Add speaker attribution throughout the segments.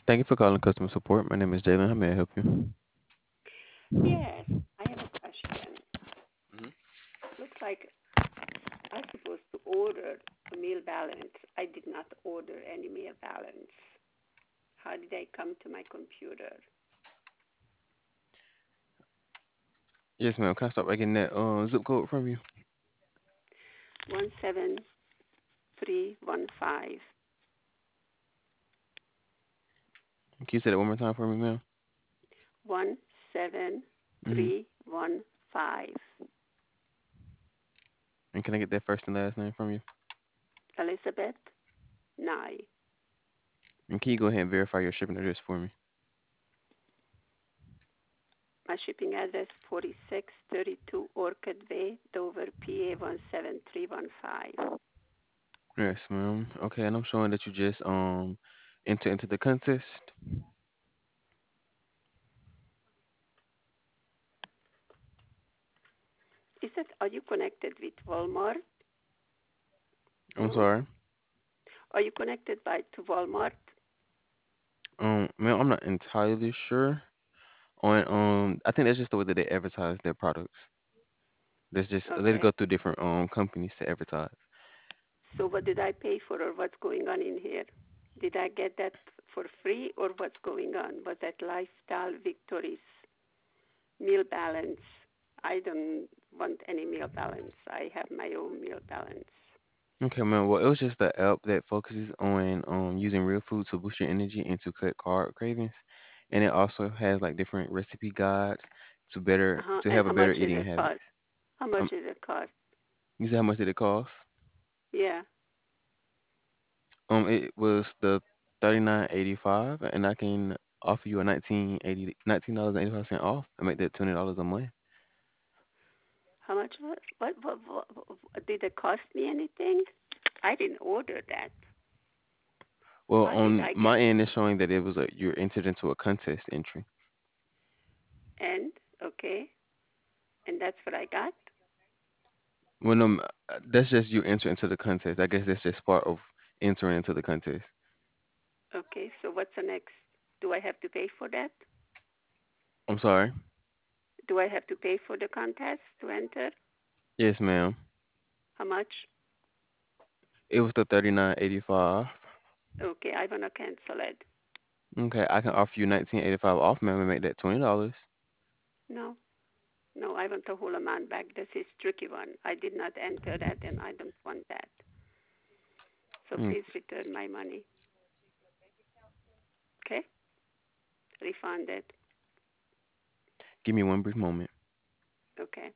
Speaker 1: Thank you for calling customer support. My name is Jalen. How may I help you?
Speaker 2: Yes, I have a question.
Speaker 1: Mhm.
Speaker 2: Looks like I supposed to order a meal balance. I did not order any meal balance. How did they come to my computer?
Speaker 1: Yes, ma'am. Can I start by getting that zip code from you?
Speaker 2: 17315.
Speaker 1: Can you say that one more time for me, ma'am? hmm
Speaker 2: 17315.
Speaker 1: And can I get that first and last name from you?
Speaker 2: Elizabeth Nye.
Speaker 1: And can you go ahead and verify your shipping address for me?
Speaker 2: My shipping address 4632 Orchid Way, Dover, PA 17315.
Speaker 1: Yes, ma'am. Okay, and I'm showing that you just enter into the contest.
Speaker 2: Are you connected with Walmart?
Speaker 1: I'm
Speaker 2: Hmm?
Speaker 1: sorry.
Speaker 2: Are you connected to Walmart?
Speaker 1: Ma'am, I'm not entirely sure on I think that's just the way that they advertise their products. That's just they go
Speaker 2: Okay.
Speaker 1: through different companies to advertise.
Speaker 2: So what did I pay for or what's going on in here? Did I get that for free or what's going on? Was that Lifestyle Victories meal balance? I don't want any meal balance. I have my own meal balance.
Speaker 1: Okay, man. Well, it was just the app that focuses on using real food to boost your energy and to cut carb cravings, and it also has like different recipe guides to
Speaker 2: And
Speaker 1: have a
Speaker 2: how
Speaker 1: better
Speaker 2: much is
Speaker 1: eating
Speaker 2: it cost?
Speaker 1: habits.
Speaker 2: How much
Speaker 1: Um,
Speaker 2: is it cost?
Speaker 1: you said how much did it cost?
Speaker 2: Yeah.
Speaker 1: It was the 39.85, and I can offer you a $19.85 off and make that $20 a month.
Speaker 2: How much was did it cost me anything? I didn't order that.
Speaker 1: Well,
Speaker 2: How did
Speaker 1: on
Speaker 2: I get
Speaker 1: my end, it's showing that it was you're entered into a contest entry.
Speaker 2: and okay, and that's what I got?
Speaker 1: Well, no, that's just you enter into the contest. I guess that's just part of entering into the contest.
Speaker 2: Okay, so what's the next? Do I have to pay for that?
Speaker 1: I'm sorry.
Speaker 2: Do I have to pay for the contest to enter?
Speaker 1: Yes, ma'am.
Speaker 2: How much?
Speaker 1: It was the 39.85.
Speaker 2: Okay, I wanna cancel it.
Speaker 1: Okay, I can offer you 19.85 off, ma'am, and make that $20.
Speaker 2: No, no, I want the whole amount back. This is tricky one. I did not enter that, and I don't want that. So
Speaker 1: Mm,
Speaker 2: please return my money. Okay, refund it.
Speaker 1: Give me one brief moment.
Speaker 2: Okay.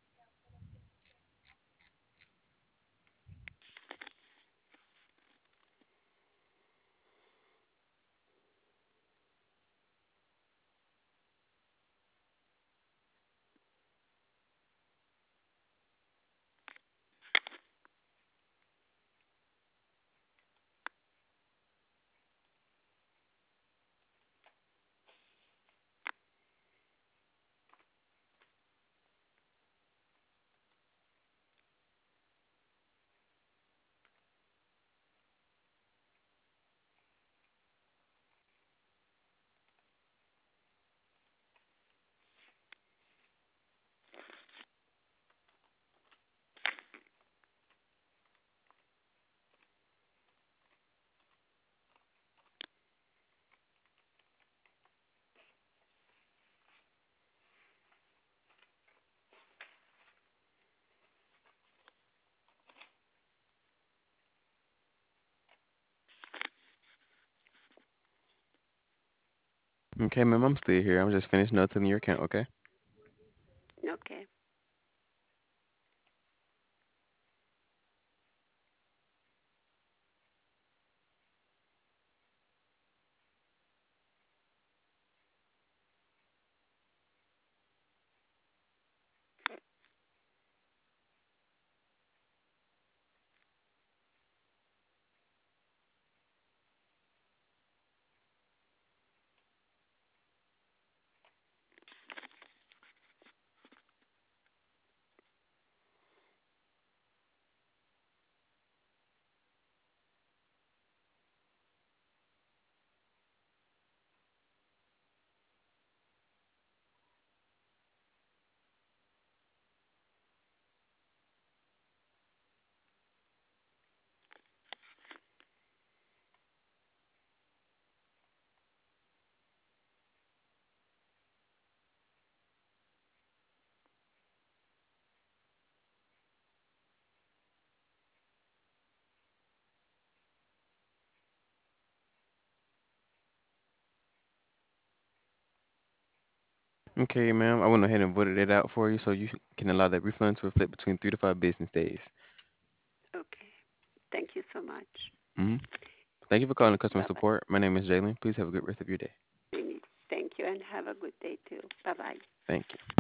Speaker 1: Okay, ma'am, I'm still here. I'm just finishing up to your account, okay?
Speaker 2: Okay.
Speaker 1: Okay, ma'am. I went ahead and voted it out for you, so you can allow that refund to reflect between 3 to 5 business days.
Speaker 2: Okay. Thank you so much.
Speaker 1: Hmm. Thank you for calling customer
Speaker 2: Bye bye.
Speaker 1: support. My name is Jalen. Please have a good rest of your day.
Speaker 2: Thank you and have a good day too. Bye bye.
Speaker 1: Thank you.